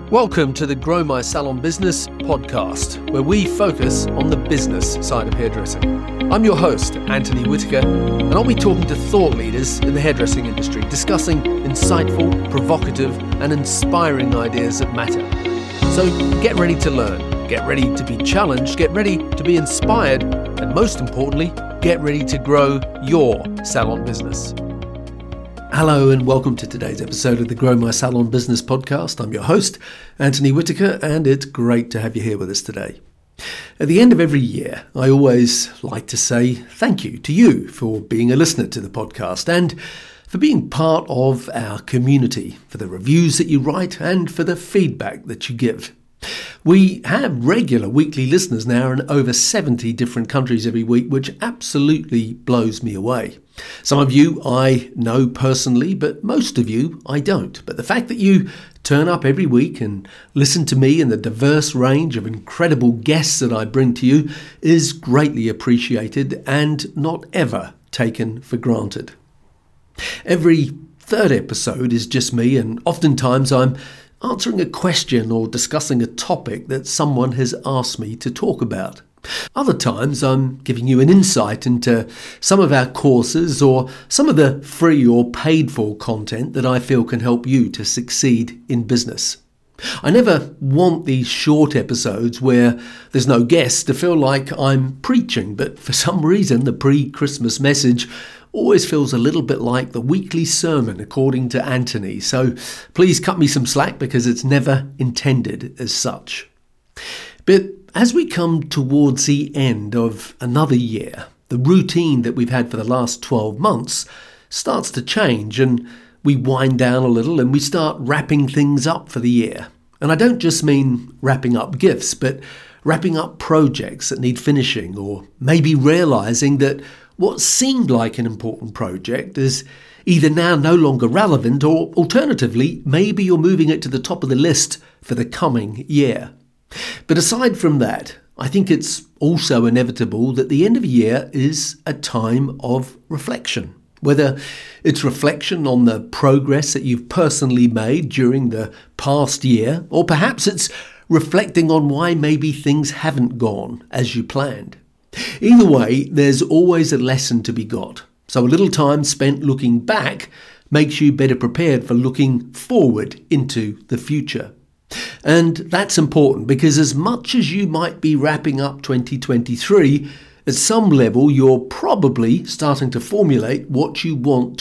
Welcome to the Grow My Salon Business podcast, where we focus on the business side of hairdressing. I'm your host, Anthony Whitaker, and I'll be talking to thought leaders in the hairdressing industry, discussing insightful, provocative, and inspiring ideas that matter. So get ready to learn, get ready to be challenged, get ready to be inspired, and most importantly, get ready to grow your salon business. Hello and welcome to today's episode of the Grow My Salon Business podcast. I'm your host, Anthony Whitaker, and it's great to have you here with us today. At the end of every year, I always like to say thank you to you for being a listener to the podcast and for being part of our community, for the reviews that you write and for the feedback that you give. We have regular weekly listeners now in over 70 different countries every week, which absolutely blows me away. Some of you I know personally, but most of you I don't. But the fact that you turn up every week and listen to me and the diverse range of incredible guests that I bring to you is greatly appreciated and not ever taken for granted. Every third episode is just me, and oftentimes I'm answering a question or discussing a topic that someone has asked me to talk about. Other times I'm giving you an insight into some of our courses or some of the free or paid for content that I feel can help you to succeed in business. I never want these short episodes where there's no guest to feel like I'm preaching, but for some reason the pre-Christmas message always feels a little bit like the weekly sermon according to Anthony, so please cut me some slack because it's never intended as such. But as we come towards the end of another year, the routine that we've had for the last 12 months starts to change, and we wind down a little and we start wrapping things up for the year. And I don't just mean wrapping up gifts, but wrapping up projects that need finishing, or maybe realizing that what seemed like an important project is either now no longer relevant, or alternatively, maybe you're moving it to the top of the list for the coming year. But aside from that, I think it's also inevitable that the end of a year is a time of reflection. Whether it's reflection on the progress that you've personally made during the past year, or perhaps it's reflecting on why maybe things haven't gone as you planned. Either way, there's always a lesson to be got. So a little time spent looking back makes you better prepared for looking forward into the future. And that's important because as much as you might be wrapping up 2023, at some level you're probably starting to formulate what you want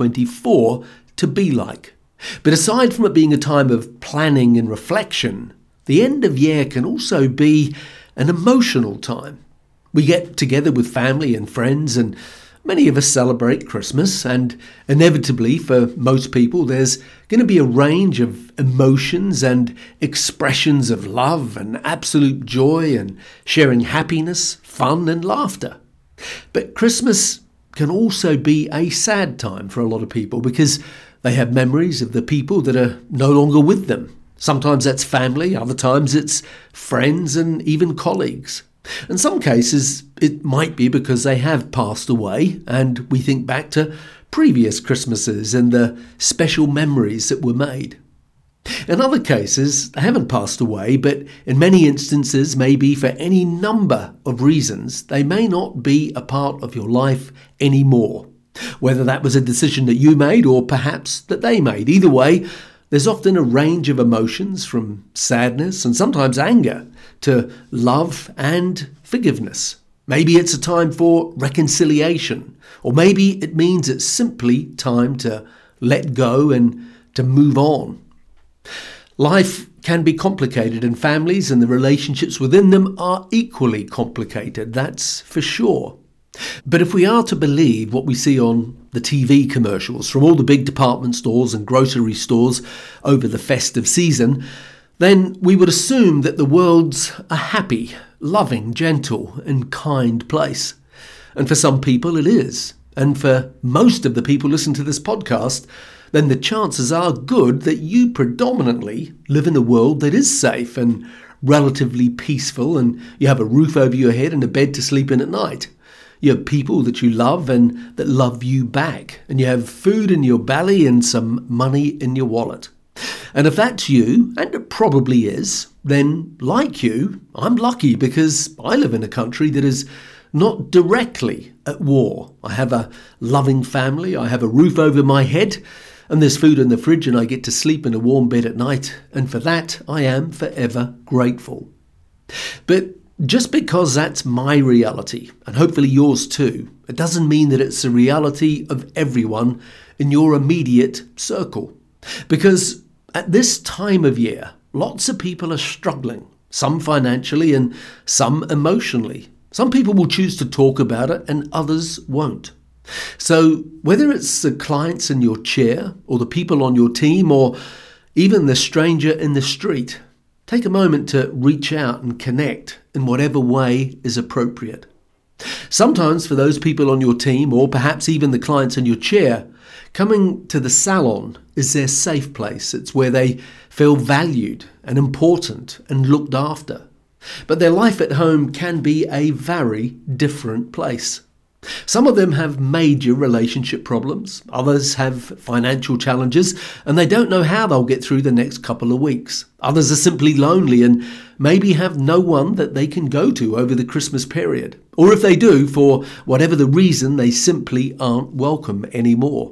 2024 to be like. But aside from it being a time of planning and reflection, the end of year can also be an emotional time. We get together with family and friends, and many of us celebrate Christmas, and inevitably for most people there's going to be a range of emotions and expressions of love and absolute joy and sharing happiness, fun and laughter. But Christmas can also be a sad time for a lot of people because they have memories of the people that are no longer with them. Sometimes that's family, other times it's friends and even colleagues. In some cases, it might be because they have passed away and we think back to previous Christmases and the special memories that were made. In other cases, they haven't passed away, but in many instances, maybe for any number of reasons, they may not be a part of your life anymore. Whether that was a decision that you made or perhaps that they made. Either way, there's often a range of emotions from sadness and sometimes anger to love and forgiveness. Maybe it's a time for reconciliation, or maybe it means it's simply time to let go and to move on. Life can be complicated, and families and the relationships within them are equally complicated, that's for sure. But if we are to believe what we see on the TV commercials from all the big department stores and grocery stores over the festive season, then we would assume that the world's a happy, loving, gentle and kind place. And for some people it is. And for most of the people listening to this podcast, then the chances are good that you predominantly live in a world that is safe and relatively peaceful, and you have a roof over your head and a bed to sleep in at night. You have people that you love and that love you back, and you have food in your belly and some money in your wallet. And if that's you, and it probably is, then like you, I'm lucky because I live in a country that is not directly at war. I have a loving family, I have a roof over my head, and there's food in the fridge, and I get to sleep in a warm bed at night, and for that I am forever grateful. But just because that's my reality, and hopefully yours too, it doesn't mean that it's the reality of everyone in your immediate circle. Because at this time of year, lots of people are struggling, some financially and some emotionally. Some people will choose to talk about it and others won't. So whether it's the clients in your chair or the people on your team or even the stranger in the street, take a moment to reach out and connect in whatever way is appropriate. Sometimes for those people on your team, or perhaps even the clients in your chair, coming to the salon is their safe place. It's where they feel valued and important and looked after. But their life at home can be a very different place. Some of them have major relationship problems, others have financial challenges, and they don't know how they'll get through the next couple of weeks. Others are simply lonely and maybe have no one that they can go to over the Christmas period. Or if they do, for whatever the reason, they simply aren't welcome anymore.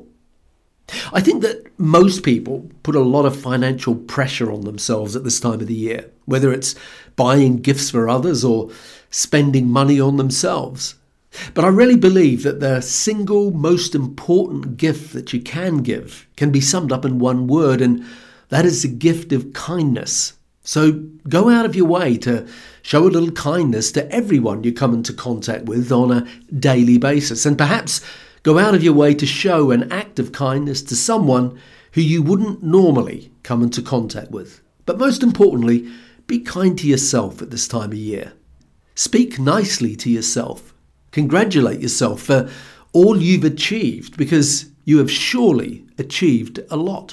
I think that most people put a lot of financial pressure on themselves at this time of the year, whether it's buying gifts for others or spending money on themselves. But I really believe that the single most important gift that you can give can be summed up in one word, and that is the gift of kindness. So go out of your way to show a little kindness to everyone you come into contact with on a daily basis, and perhaps go out of your way to show an act of kindness to someone who you wouldn't normally come into contact with. But most importantly, be kind to yourself at this time of year. Speak nicely to yourself. Congratulate yourself for all you've achieved, because you have surely achieved a lot.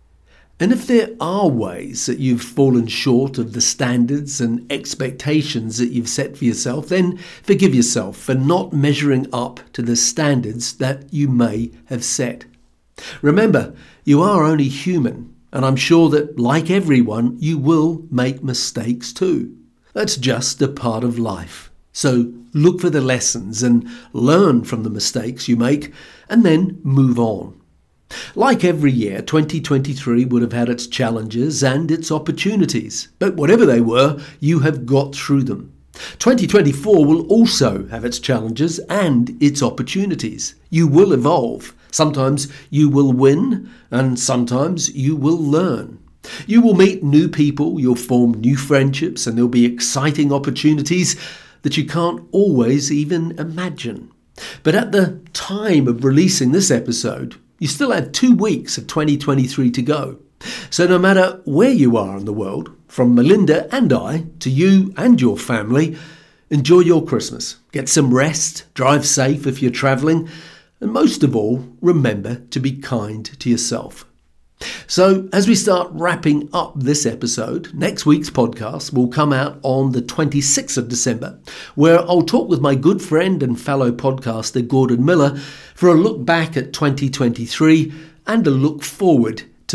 And if there are ways that you've fallen short of the standards and expectations that you've set for yourself, then forgive yourself for not measuring up to the standards that you may have set. Remember, you are only human, and I'm sure that, like everyone, you will make mistakes too. That's just a part of life. So look for the lessons and learn from the mistakes you make, and then move on. Like every year, 2023 would have had its challenges and its opportunities, but whatever they were, you have got through them. 2024 will also have its challenges and its opportunities. You will evolve. Sometimes you will win, and sometimes you will learn. You will meet new people, you'll form new friendships, and there'll be exciting opportunities that you can't always even imagine. But at the time of releasing this episode, you still have 2 weeks of 2023 to go. So no matter where you are in the world, from Melinda and I to you and your family, enjoy your Christmas. Get some rest, drive safe if you're travelling, and most of all, remember to be kind to yourself. So as we start wrapping up this episode, next week's podcast will come out on the 26th of December, where I'll talk with my good friend and fellow podcaster Gordon Miller for a look back at 2023 and a look forward to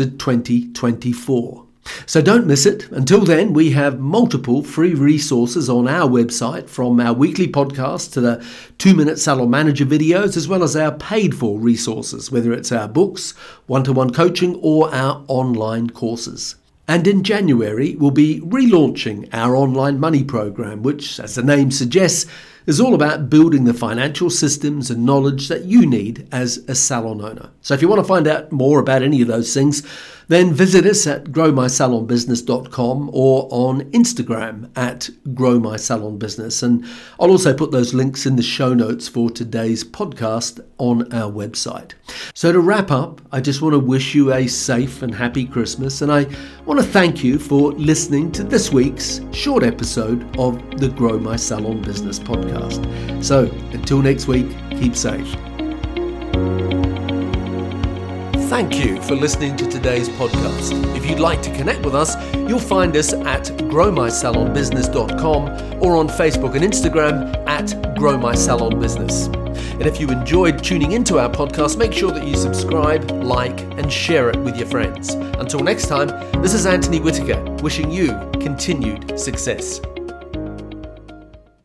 2024. So don't miss it. Until then, we have multiple free resources on our website, from our weekly podcast to the 2-minute Salon Manager videos, as well as our paid-for resources, whether it's our books, one-to-one coaching, or our online courses. And in January, we'll be relaunching our online money program, which, as the name suggests, is all about building the financial systems and knowledge that you need as a salon owner. So if you want to find out more about any of those things, then visit us at growmysalonbusiness.com or on Instagram at growmysalonbusiness. And I'll also put those links in the show notes for today's podcast on our website. So to wrap up, I just want to wish you a safe and happy Christmas. And I want to thank you for listening to this week's short episode of the Grow My Salon Business podcast. So until next week, keep safe. Thank you for listening to today's podcast. If you'd like to connect with us, you'll find us at growmysalonbusiness.com or on Facebook and Instagram at growmysalonbusiness. And if you enjoyed tuning into our podcast, make sure that you subscribe, like, and share it with your friends. Until next time, this is Anthony Whitaker, wishing you continued success.